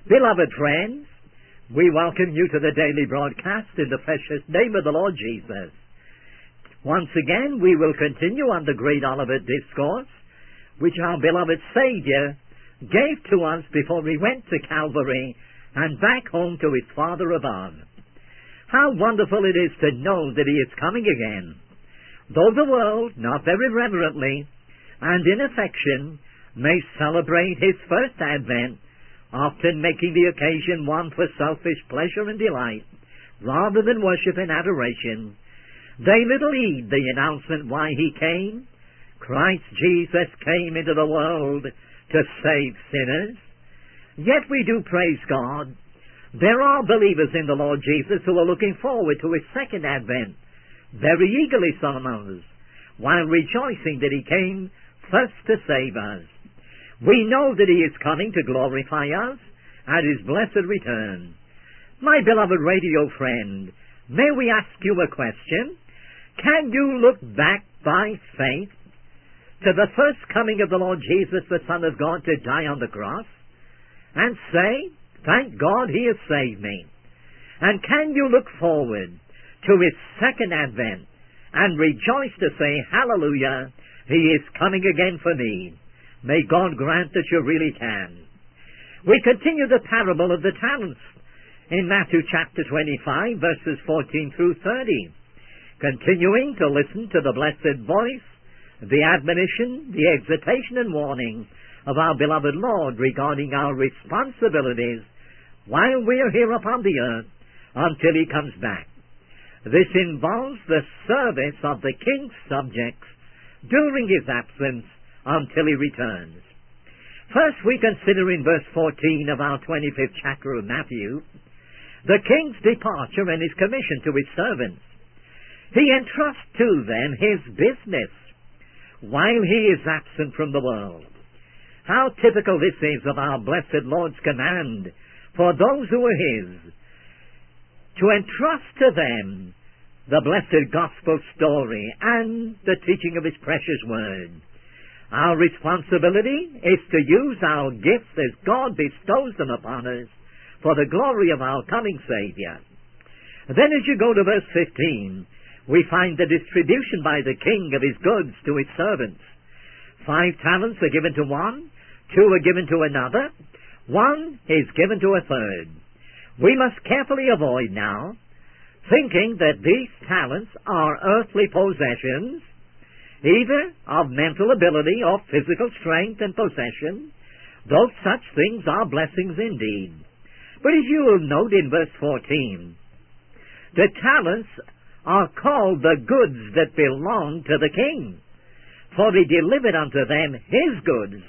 Beloved friends, we welcome you to the daily broadcast in the precious name of the Lord Jesus. Once again, we will continue on the great Olivet Discourse, which our beloved Savior gave to us before he went to Calvary and back home to his Father above. How wonderful it is to know that he is coming again. Though the world, not very reverently and in affection, may celebrate his first advent, often making the occasion one for selfish pleasure and delight, rather than worship and adoration, they little heed the announcement why he came. Christ Jesus came into the world to save sinners. Yet we do praise God. There are believers in the Lord Jesus who are looking forward to his second advent, very eagerly some of us, while rejoicing that he came first to save us. We know that he is coming to glorify us at his blessed return. My beloved radio friend, may we ask you a question? Can you look back by faith to the first coming of the Lord Jesus, the Son of God, to die on the cross, and say, thank God he has saved me? And can you look forward to his second advent and rejoice to say, hallelujah, he is coming again for me? May God grant that you really can. We continue the parable of the talents in Matthew chapter 25, verses 14 through 30, continuing to listen to the blessed voice, the admonition, the exhortation and warning of our beloved Lord regarding our responsibilities while we are here upon the earth until he comes back. This involves the service of the king's subjects during his absence until he returns. First, we consider in verse 14 of our 25th chapter of Matthew the king's departure and his commission to his servants. He entrusts to them his business while he is absent from the world. How typical this is of our blessed Lord's command for those who are his, to entrust to them the blessed gospel story and the teaching of his precious word. Our responsibility is to use our gifts as God bestows them upon us for the glory of our coming Savior. Then as you go to verse 15, we find the distribution by the king of his goods to his servants. 5 talents are given to one, 2 are given to another, 1 is given to a third. We must carefully avoid now thinking that these talents are earthly possessions, either of mental ability or physical strength and possession, though such things are blessings indeed. But as you will note in verse 14, the talents are called the goods that belong to the king, for he delivered unto them his goods,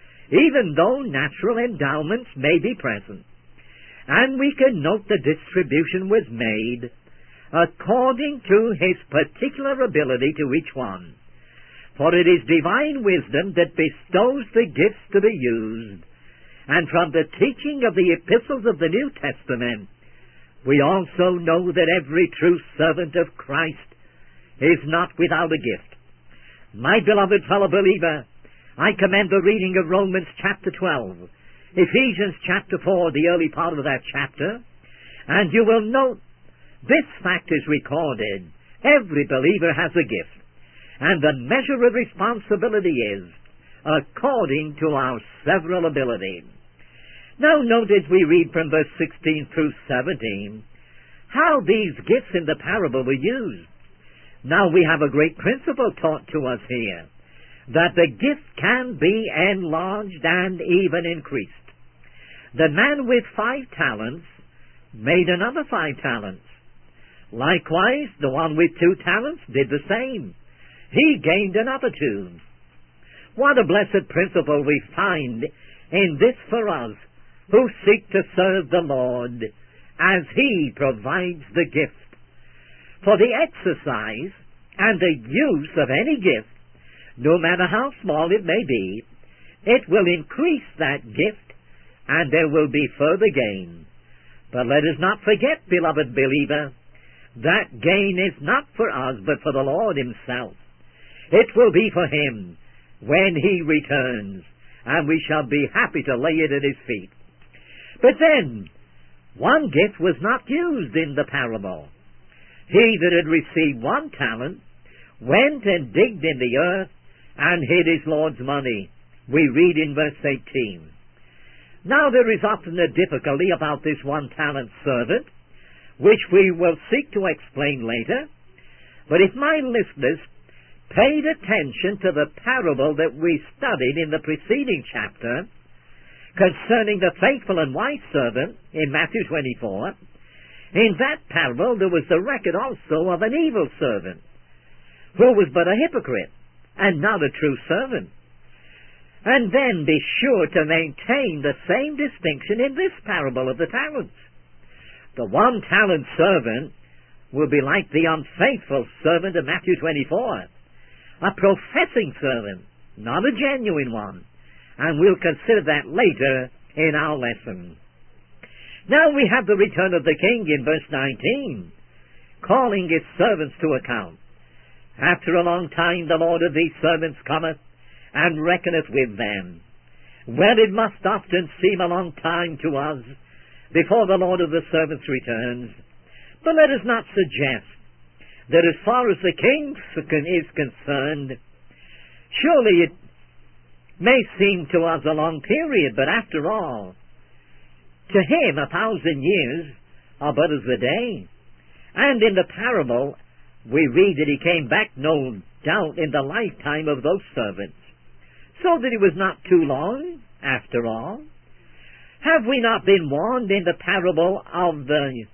even though natural endowments may be present. And we can note the distribution was made according to his particular ability to each one. For it is divine wisdom that bestows the gifts to be used. And from the teaching of the epistles of the New Testament, we also know that every true servant of Christ is not without a gift. My beloved fellow believer, I commend the reading of Romans chapter 12, Ephesians chapter 4, the early part of that chapter, and you will note this fact is recorded. Every believer has a gift. And the measure of responsibility is according to our several ability. Now note as we read from verse 16 through 17 how these gifts in the parable were used. Now we have a great principle taught to us here, that the gift can be enlarged and even increased. The man with 5 talents made another 5 talents. Likewise, the one with 2 talents did the same. He gained another 2. What a blessed principle we find in this for us who seek to serve the Lord as he provides the gift. For the exercise and the use of any gift, no matter how small it may be, it will increase that gift and there will be further gain. But let us not forget, beloved believer, that gain is not for us but for the Lord himself. It will be for him when he returns, and we shall be happy to lay it at his feet. But then, one gift was not used in the parable. He that had received 1 talent went and digged in the earth and hid his Lord's money. We read in verse 18. Now there is often a difficulty about this 1-talent servant, which we will seek to explain later. But if my listeners paid attention to the parable that we studied in the preceding chapter concerning the faithful and wise servant in Matthew 24, in that parable there was the record also of an evil servant who was but a hypocrite and not a true servant. And then be sure to maintain the same distinction in this parable of the talents. The 1-talent servant will be like the unfaithful servant of Matthew 24, a professing servant, not a genuine one, and we'll consider that later in our lesson. Now we have the return of the king in verse 19, calling his servants to account. After a long time the Lord of these servants cometh, and reckoneth with them. Well, it must often seem a long time to us before the Lord of the servants returns, but let us not suggest that as far as the king is concerned, surely it may seem to us a long period, but after all, to him 1,000 years are but as a day. And in the parable, we read that he came back, no doubt, in the lifetime of those servants, so that it was not too long, after all. Have we not been warned in the parable of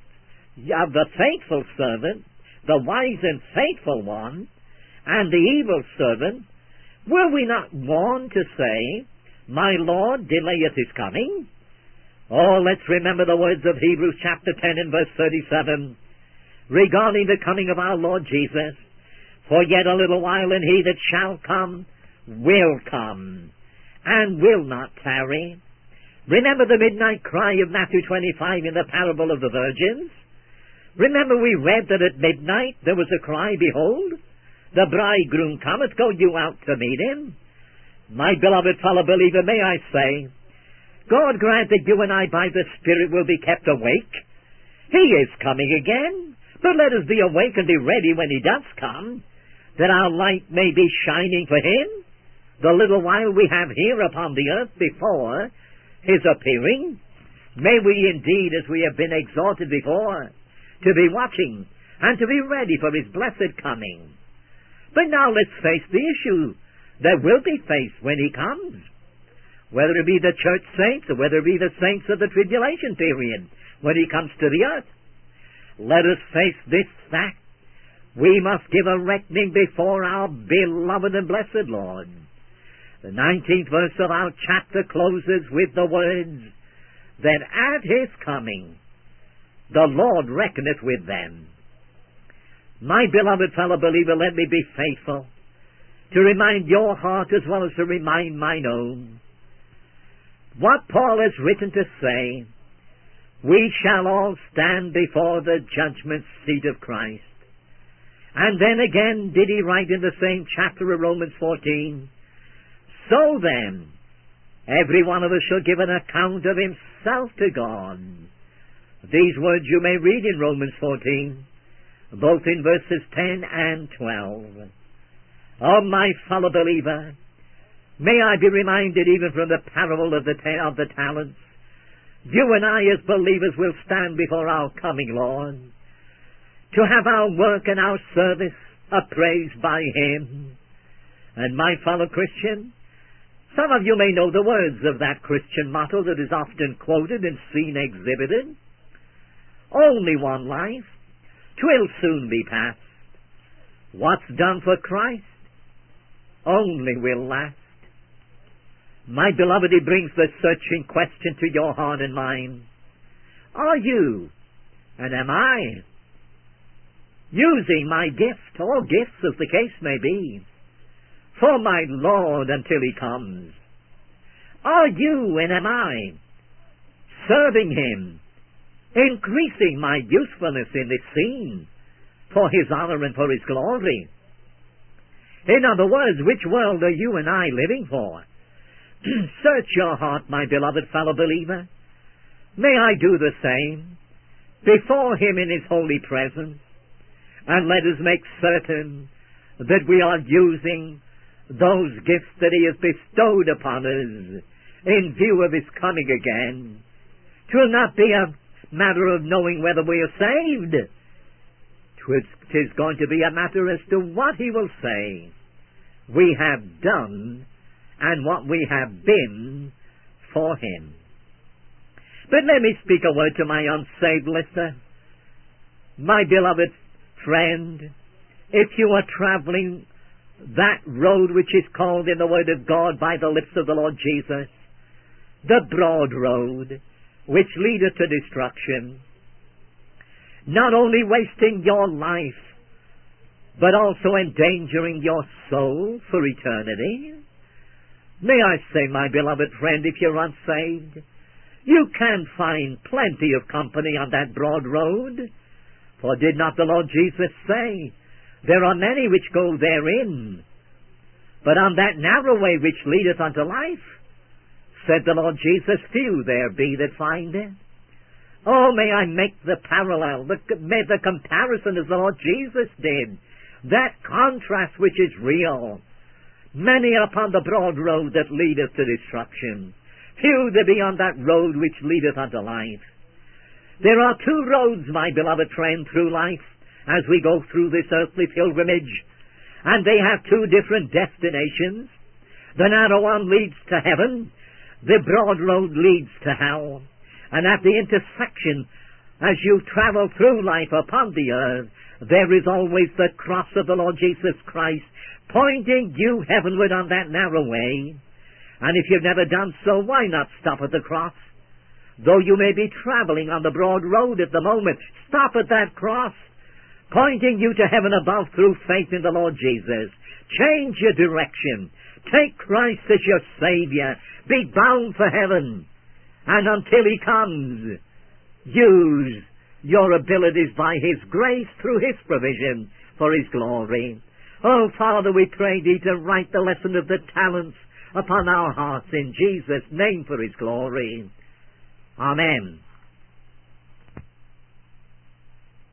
the faithful servant, the wise and faithful one, and the evil servant? Were we not warned to say, my Lord delayeth his coming? Oh, let's remember the words of Hebrews chapter 10 and verse 37, regarding the coming of our Lord Jesus. For yet a little while, and he that shall come will come, and will not tarry. Remember the midnight cry of Matthew 25 in the parable of the virgins? Remember we read that at midnight there was a cry, behold, the bridegroom cometh, go you out to meet him. My beloved fellow believer, may I say, God grant that you and I by the Spirit will be kept awake. He is coming again, but let us be awake and be ready when he does come, that our light may be shining for him the little while we have here upon the earth before his appearing. May we indeed, as we have been exhorted before, to be watching and to be ready for his blessed coming. But now let's face the issue that will be faced when he comes, whether it be the church saints or whether it be the saints of the tribulation period when he comes to the earth. Let us face this fact. We must give a reckoning before our beloved and blessed Lord. The 19th verse of our chapter closes with the words that at his coming the Lord reckoneth with them. My beloved fellow believer, let me be faithful to remind your heart as well as to remind mine own. What Paul has written to say, we shall all stand before the judgment seat of Christ. And then again did he write in the same chapter of Romans 14, so then, every one of us shall give an account of himself to God. These words you may read in Romans 14, both in verses 10 and 12. Oh, my fellow believer, may I be reminded even from the parable of the talents, you and I as believers will stand before our coming Lord, to have our work and our service appraised by him. And my fellow Christian, some of you may know the words of that Christian motto that is often quoted and seen exhibited. Only one life, 'twill soon be past. What's done for Christ only will last. My beloved, he brings the searching question to your heart and mind. Are you, and am I, using my gift, or gifts as the case may be, for my Lord until he comes? Are you and am I serving him, increasing my usefulness in this scene for his honor and for his glory? In other words, which world are you and I living for? Search your heart, my beloved fellow believer. May I do the same before Him in His holy presence, and let us make certain that we are using those gifts that He has bestowed upon us in view of His coming again. It will not be a matter of knowing whether we are saved. It is going to be a matter as to what He will say we have done and what we have been for Him. But let me speak a word to my unsaved listener. My beloved friend, if you are traveling that road which is called in the Word of God by the lips of the Lord Jesus, the broad road which leadeth to destruction, not only wasting your life, but also endangering your soul for eternity. May I say, my beloved friend, if you're unsaved, you can find plenty of company on that broad road. For did not the Lord Jesus say, there are many which go therein, but on that narrow way which leadeth unto life, said the Lord Jesus, few there be that find it. Oh, may I make the parallel, the comparison as the Lord Jesus did, that contrast which is real. Many upon the broad road that leadeth to destruction, few there be on that road which leadeth unto life. There are two roads, my beloved friend, through life as we go through this earthly pilgrimage, and they have two different destinations. The narrow one leads to heaven, the broad road leads to hell. And at the intersection, as you travel through life upon the earth, there is always the cross of the Lord Jesus Christ pointing you heavenward on that narrow way. And if you've never done so, why not stop at the cross? Though you may be traveling on the broad road at the moment, stop at that cross, pointing you to heaven above through faith in the Lord Jesus. Change your direction. Take Christ as your Savior. Be bound for heaven. And until He comes, use your abilities by His grace through His provision for His glory. Oh, Father, we pray Thee to write the lesson of the talents upon our hearts in Jesus' name for His glory. Amen.